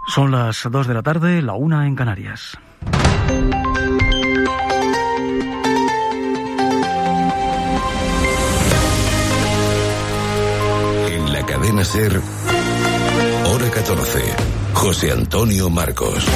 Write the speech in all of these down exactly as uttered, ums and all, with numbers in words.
Son las dos de la tarde, la una en Canarias. En la cadena SER, hora catorce, José Antonio Marcos.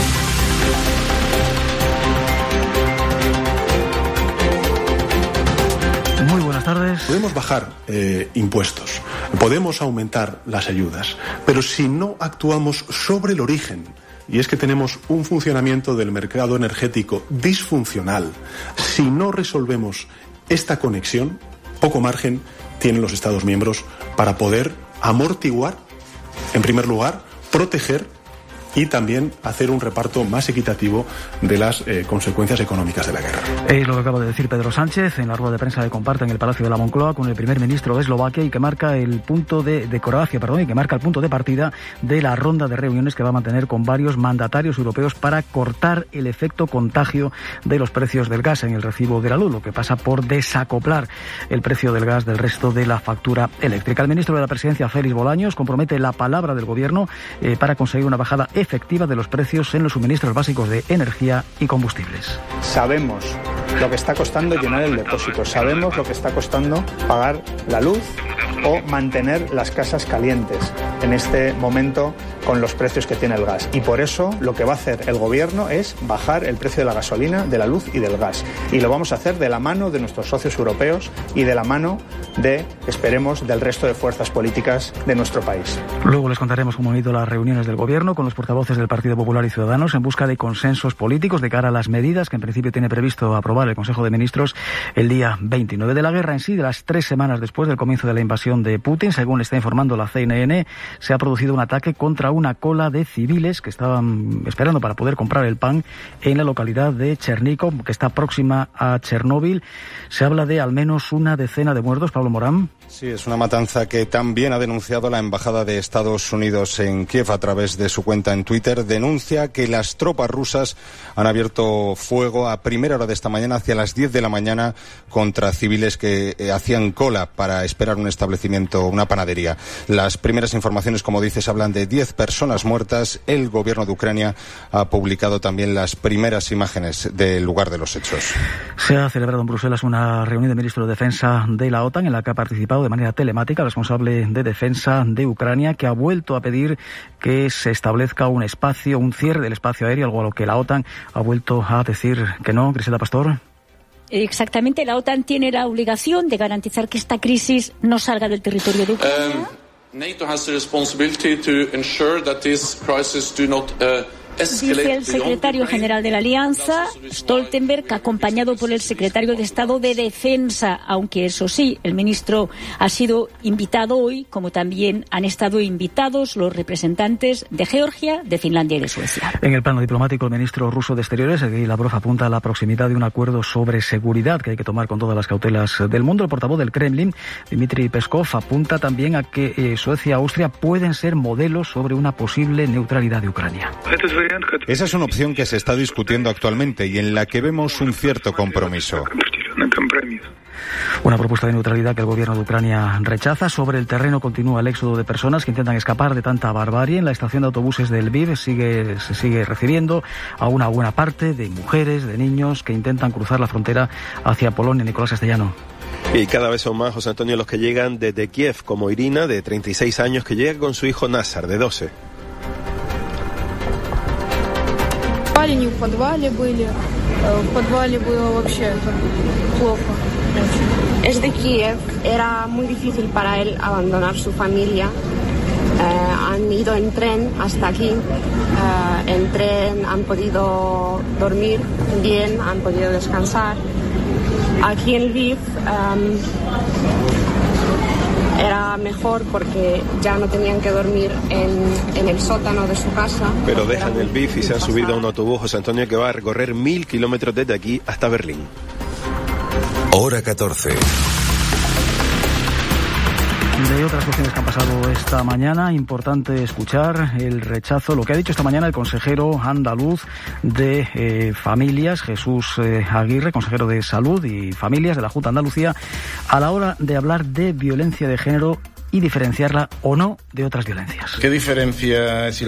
Muy buenas tardes. Podemos bajar eh, impuestos, podemos aumentar las ayudas, pero si no actuamos sobre el origen, y es que tenemos un funcionamiento del mercado energético disfuncional, si no resolvemos esta conexión, poco margen tienen los Estados miembros para poder amortiguar, en primer lugar, proteger y también hacer un reparto más equitativo de las eh, consecuencias económicas de la guerra. Es lo que acaba de decir Pedro Sánchez en la rueda de prensa que comparte en el Palacio de la Moncloa con el primer ministro de Eslovaquia y que marca el punto de, de Croacia, perdón, y que marca el punto de partida de la ronda de reuniones que va a mantener con varios mandatarios europeos para cortar el efecto contagio de los precios del gas en el recibo de la luz, lo que pasa por desacoplar el precio del gas del resto de la factura eléctrica. El ministro de la Presidencia, Félix Bolaños, compromete la palabra del Gobierno eh, para conseguir una bajada efectiva de los precios en los suministros básicos de energía y combustibles. Sabemos lo que está costando llenar el depósito, sabemos lo que está costando pagar la luz o mantener las casas calientes en este momento con los precios que tiene el gas. Y por eso lo que va a hacer el Gobierno es bajar el precio de la gasolina, de la luz y del gas. Y lo vamos a hacer de la mano de nuestros socios europeos y de la mano de, esperemos, del resto de fuerzas políticas de nuestro país. Luego les contaremos cómo han ido las reuniones del Gobierno con los portavoces del Partido Popular y Ciudadanos en busca de consensos políticos de cara a las medidas que en principio tiene previsto aprobar el Consejo de Ministros el día veintinueve. De la guerra en sí, de las tres semanas después del comienzo de la invasión de Putin, según está informando la C N N, se ha producido un ataque contra una cola de civiles que estaban esperando para poder comprar el pan en la localidad de Chernígov, que está próxima a Chernóbil. Se habla de al menos una decena de muertos. Pablo Morán. Sí, es una matanza que también ha denunciado la Embajada de Estados Unidos en Kiev a través de su cuenta en Twitter. Denuncia que las tropas rusas han abierto fuego a primera hora de esta mañana, hacia las diez de la mañana, contra civiles que eh, hacían cola para esperar un establecimiento, una panadería. Las primeras informaciones, como dices, hablan de diez personas muertas. El gobierno de Ucrania ha publicado también las primeras imágenes del lugar de los hechos. Se ha celebrado en Bruselas una reunión de ministros de Defensa de la OTAN en la que ha participado de manera telemática el responsable de defensa de Ucrania, que ha vuelto a pedir que se establezca un espacio, un cierre del espacio aéreo, algo a lo que la OTAN ha vuelto a decir que no. Griselda Pastor. Exactamente, la OTAN tiene la obligación de garantizar que esta crisis no salga del territorio de Ucrania. Um, NATO has the responsibility to ensure that this crisis do not uh, Dice el secretario general de la Alianza, Stoltenberg, acompañado por el secretario de Estado de Defensa, aunque eso sí, el ministro ha sido invitado hoy, como también han estado invitados los representantes de Georgia, de Finlandia y de Suecia. En el plano diplomático, el ministro ruso de Exteriores, Sergei Lavrov, apunta a la proximidad de un acuerdo sobre seguridad que hay que tomar con todas las cautelas del mundo. El portavoz del Kremlin, Dmitry Peskov, apunta también a que eh, Suecia y Austria pueden ser modelos sobre una posible neutralidad de Ucrania. Esa es una opción que se está discutiendo actualmente y en la que vemos un cierto compromiso. Una propuesta de neutralidad que el gobierno de Ucrania rechaza. Sobre el terreno continúa el éxodo de personas que intentan escapar de tanta barbarie. En la estación de autobuses de Lviv sigue, se sigue recibiendo a una buena parte de mujeres, de niños que intentan cruzar la frontera hacia Polonia. Nicolás Castellano. Y cada vez son más, José Antonio, los que llegan desde Kiev, como Irina, de treinta y seis años, que llega con su hijo Nazar, de doce. В подвале были, в подвале было вообще плохо. Es de Kiev, era muy difícil para él abandonar su familia. Eh, han ido en tren hasta aquí. Eh, en tren han podido dormir bien, han podido descansar. Aquí en Lviv um, era mejor porque ya no tenían que dormir en, en el sótano de su casa. Pero dejan el Lviv y se han subido a un autobús, José Antonio, que va a recorrer mil kilómetros desde aquí hasta Berlín. Hora catorce. De otras cuestiones que han pasado esta mañana, importante escuchar el rechazo, lo que ha dicho esta mañana el consejero andaluz de eh, Familias, Jesús eh, Aguirre, consejero de Salud y Familias de la Junta de Andalucía, a la hora de hablar de violencia de género y diferenciarla o no de otras violencias. ¿Qué diferencia si